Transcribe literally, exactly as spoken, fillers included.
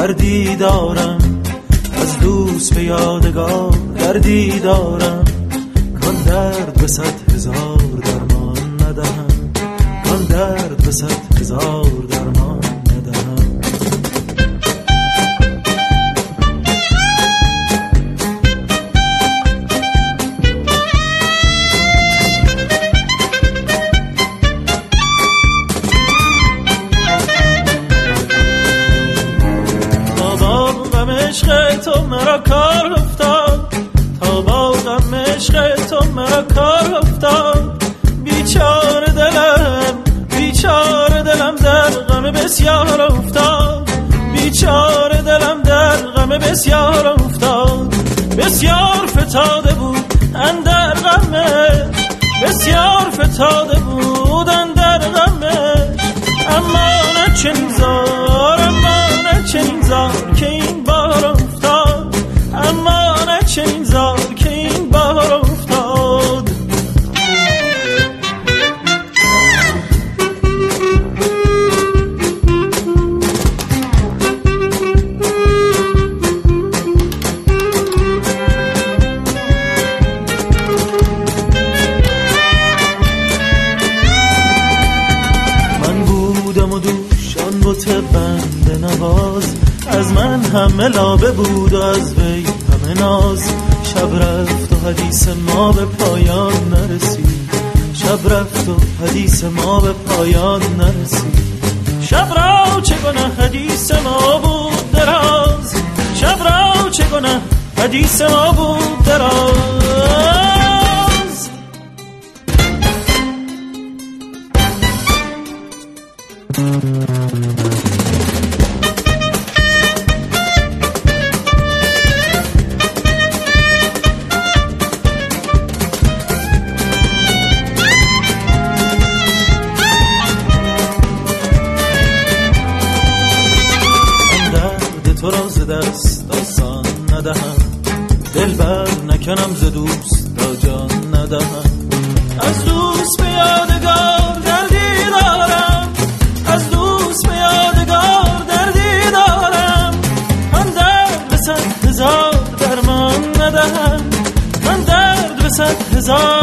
دردی دارم، از دوست به یادگار دردی دارم، کان درد به صد هزار درمان ندهم، کان درد به صد هزار درمان ندهم. عشق تو مرا کار افتاد، تا با غم عشق تو مرا کار افتاد، بیچاره دلم بیچاره دلم در غم بسیار افتاد، بیچاره دلم در غم بسیار افتاد، بسیار فتاده بود اندر غمش، بسیار فتاده بود اندر غمش، اما نه چنین زار اما نه چنین زار که این بار افتاد، اما نه چنین زار که این بار افتاد. من بودم و دوش آن بت بنده نواز، از من همه لابه بود و از وی همه ناز، شب رفت و حدیث ما به پایان نرسید، شب رفت و حدیث ما به پایان نرسید، شب را چه گناه حدیث ما بود دراز، شب را چه گناه حدیث ما بود دراز. تو را ز دست داستان ندهم، دل بر نکنم ز دوست تا جان ندهم، از دوست به یادگار دردی دارم، از دوست به یادگار دردی دارم، من درد به صد هزار درمان ندهم، من درد به صد هزار